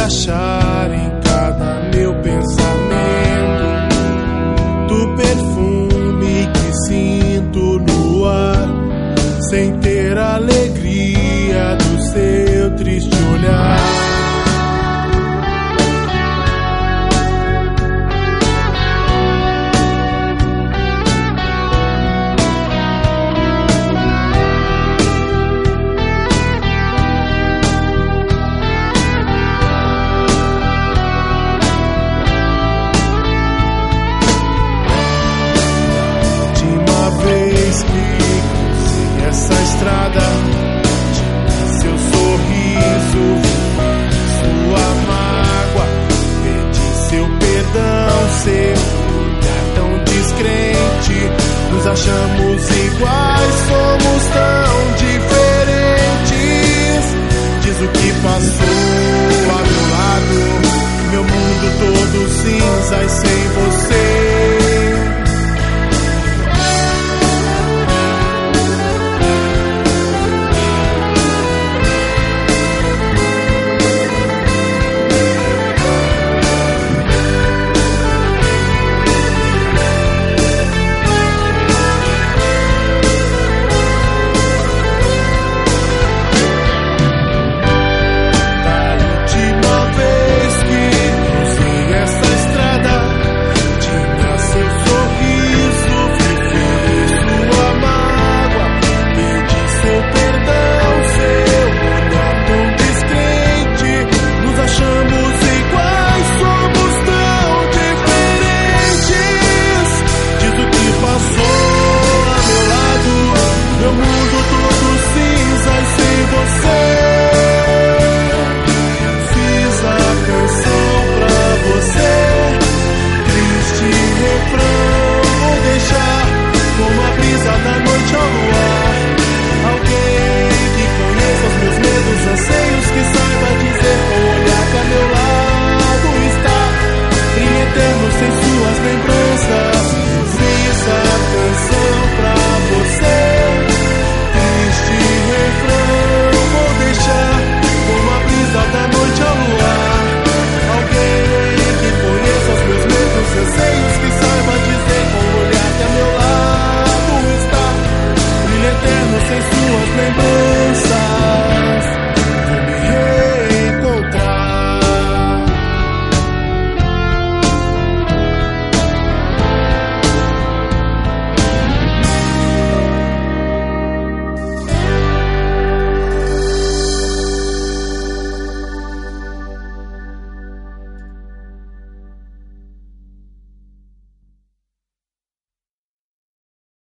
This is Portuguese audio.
achar em cada meu pensamento do perfume que sinto no ar, sem ter a alegria do seu triste olhar. Essa estrada, seu sorriso, sua mágoa, pedi seu perdão, seu olhar tão descrente. Nos achamos iguais, somos tão diferentes. Diz o que passou ao meu lado, meu mundo todo cinza e